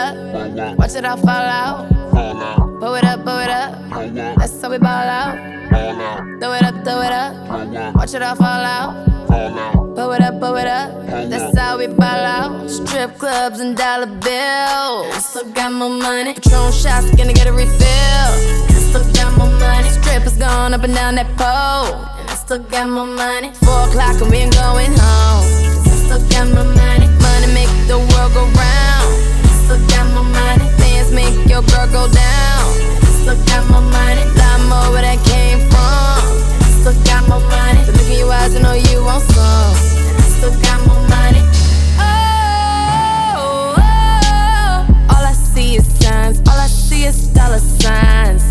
up. Watch it all fall out. Blow it up, blow it up. That's how we ball out. Throw it up, throw it up. Watch it all fall out. Blow it up, blow it up. That's how we ball out. Strip clubs and dollar bills. Still got more money. Patron shots, gonna get a refill. Still got more money. Strippers going up and down that pole. And I still got more money. 4 o'clock and we ain't going home. Cause I still got more money. Money make the world go round. I still got more money. Dance make your girl go down. I still got more money. Lot more where that came from. I still got more money. The look in your eyes, I know you want some. And I still got more money. Oh, oh, all I see is signs. All I see is dollar signs.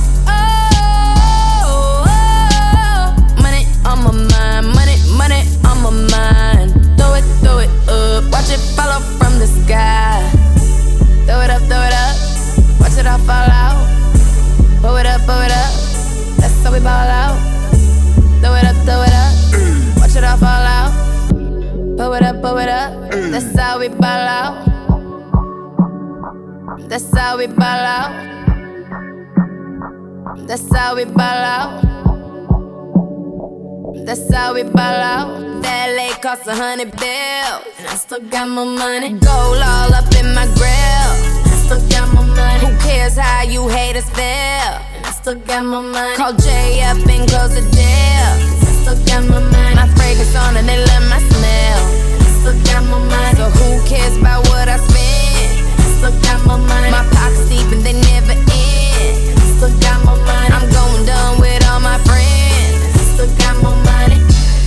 Oh, oh, money on my mind. Money, money on my mind. Throw it up. Watch it follow from the sky. Throw it up, throw it up. Watch it all fall out. Blow it up, blow it up. That's how we ball out. Throw it up, throw it up. Watch it all fall out. Blow it up, blow it up. That's how we ball out. That's how we ball out. That's how we ball out. That's how we ball out. That lake cost 100 bills. And I still got more money. Gold all up in my grill. And I still got more money. Who cares how you haters feel? And I still got more money. Call Jay up and close the deal. Cause I still got more money. My fragrance on and they love my smell. And I still got more money. So who cares about what I spend? And I still got more money. My pockets deep and they never end. And I still got more money. I'm going done with all my friends. And I still got more money.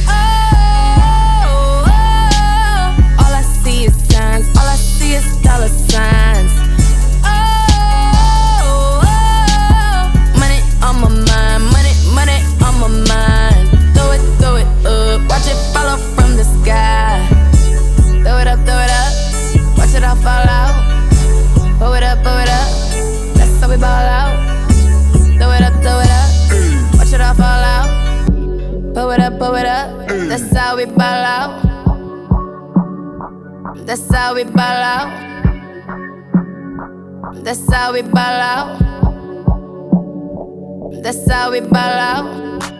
Oh, oh, all I see is signs. All I see is dollar signs. Oh, oh, money on my mind. Money, money on my mind. Throw it up. Watch it follow from the sky. Throw it up, throw it up. Watch it all fall out. Blow it up, blow it up. That's how we ball out. Throw it up, throw it up. Watch it all fall out. Blow it up, blow it up. That's how we ball out. That's how we ball out. That's how we ball out. That's how we ball out.